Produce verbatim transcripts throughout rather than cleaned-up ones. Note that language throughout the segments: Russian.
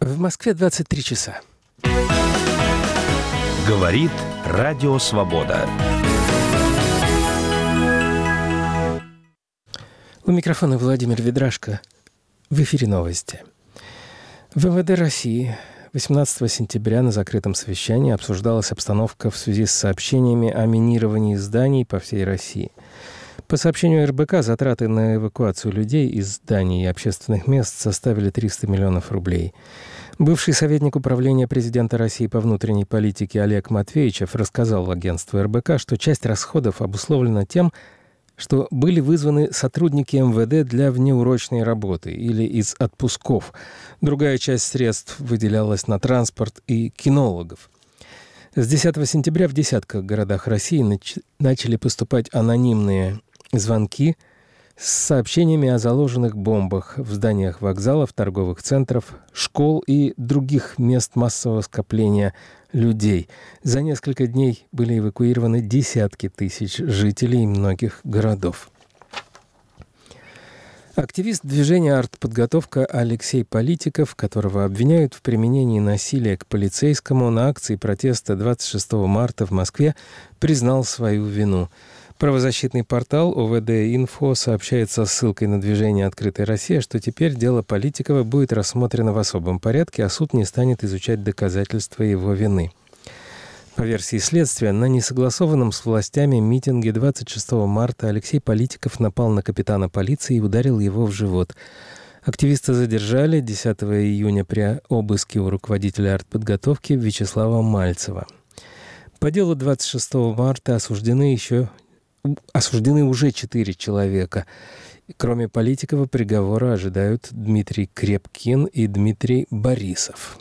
В Москве двадцать три часа. Говорит Радио Свобода. У микрофона Владимир Ведрашко. В эфире новости. В эм вэ дэ России восемнадцатого сентября на закрытом совещании обсуждалась обстановка в связи с сообщениями о минировании зданий по всей России. По сообщению эр бэ ка, затраты на эвакуацию людей из зданий и общественных мест составили триста миллионов рублей. Бывший советник управления президента России по внутренней политике Олег Матвеичев рассказал агентству эр бэ ка, что часть расходов обусловлена тем, что были вызваны сотрудники эм вэ дэ для внеурочной работы или из отпусков. Другая часть средств выделялась на транспорт и кинологов. С десятого сентября в десятках городах России нач- начали поступать анонимные звонки с сообщениями о заложенных бомбах в зданиях вокзалов, торговых центров, школ и других мест массового скопления людей. За несколько дней были эвакуированы десятки тысяч жителей многих городов. Активист движения «Артподготовка» Алексей Политиков, которого обвиняют в применении насилия к полицейскому на акции протеста двадцать шестого марта в Москве, признал свою вину. Правозащитный портал о вэ дэ Инфо сообщает со ссылкой на движение «Открытая Россия», что теперь дело Политикова будет рассмотрено в особом порядке, а суд не станет изучать доказательства его вины. По версии следствия, на несогласованном с властями митинге двадцать шестого марта Алексей Политиков напал на капитана полиции и ударил его в живот. Активиста задержали десятого июня при обыске у руководителя артподготовки Вячеслава Мальцева. По делу двадцать шестого марта осуждены еще осуждены уже четыре человека. Кроме Политикова, приговора ожидают Дмитрий Крепкин и Дмитрий Борисов.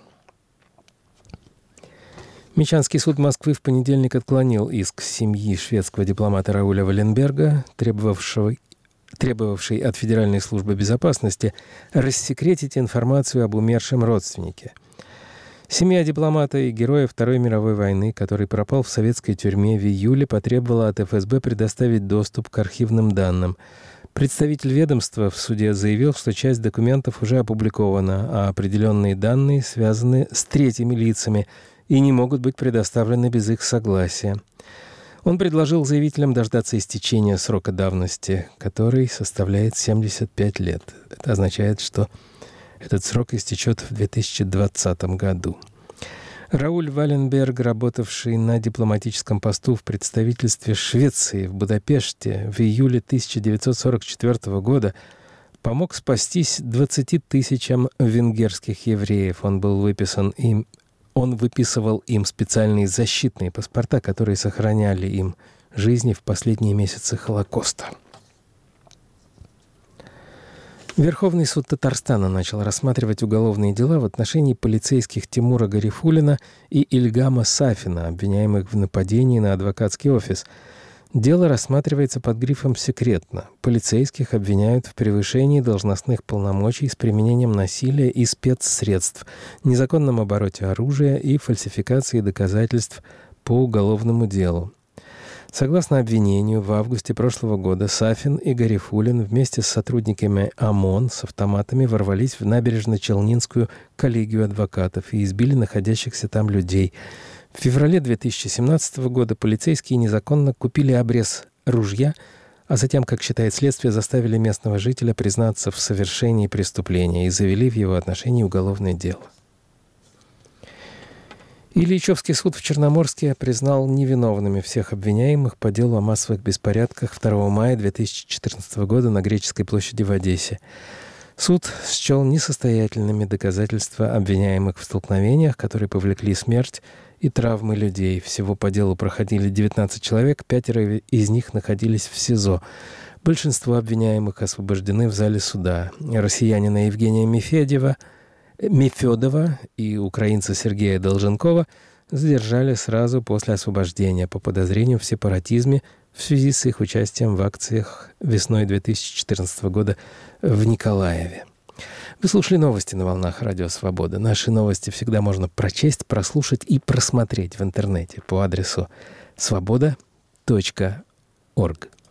Мещанский суд Москвы в понедельник отклонил иск семьи шведского дипломата Рауля Валенберга, требовавшего, требовавший от Федеральной службы безопасности рассекретить информацию об умершем родственнике. Семья дипломата и героя Второй мировой войны, который пропал в советской тюрьме в июле, потребовала от эф эс бэ предоставить доступ к архивным данным. Представитель ведомства в суде заявил, что часть документов уже опубликована, а определенные данные связаны с третьими лицами и не могут быть предоставлены без их согласия. Он предложил заявителям дождаться истечения срока давности, который составляет семьдесят пять лет. Это означает, что этот срок истечет в две тысячи двадцатом году. Рауль Валенберг, работавший на дипломатическом посту в представительстве Швеции в Будапеште в июле тысяча девятьсот сорок четвёртого года, помог спастись двадцати тысячам венгерских евреев. Он был выписан им, он выписывал им специальные защитные паспорта, которые сохраняли им жизни в последние месяцы Холокоста. Верховный суд Татарстана начал рассматривать уголовные дела в отношении полицейских Тимура Гарифуллина и Ильгама Сафина, обвиняемых в нападении на адвокатский офис. Дело рассматривается под грифом «секретно». Полицейских обвиняют в превышении должностных полномочий с применением насилия и спецсредств, незаконном обороте оружия и фальсификации доказательств по уголовному делу. Согласно обвинению, в августе прошлого года Сафин и Гарифуллин вместе с сотрудниками ОМОН с автоматами ворвались в набережно-Челнинскую коллегию адвокатов и избили находящихся там людей. В феврале две тысячи семнадцатого года полицейские незаконно купили обрез ружья, а затем, как считает следствие, заставили местного жителя признаться в совершении преступления и завели в его отношении уголовное дело. Ильичевский суд в Черноморске признал невиновными всех обвиняемых по делу о массовых беспорядках второго мая две тысячи четырнадцатого года на Греческой площади в Одессе. Суд счел несостоятельными доказательства обвиняемых в столкновениях, которые повлекли смерть и травмы людей. Всего по делу проходили девятнадцать человек, пятеро из них находились в СИЗО. Большинство обвиняемых освобождены в зале суда. Россиянина Евгения Мефедева Мефедова и украинца Сергея Долженкова задержали сразу после освобождения по подозрению в сепаратизме в связи с их участием в акциях весной две тысячи четырнадцатого года в Николаеве. Вы слушали новости на волнах Радио Свобода. Наши новости всегда можно прочесть, прослушать и просмотреть в интернете по адресу свобода точка орг.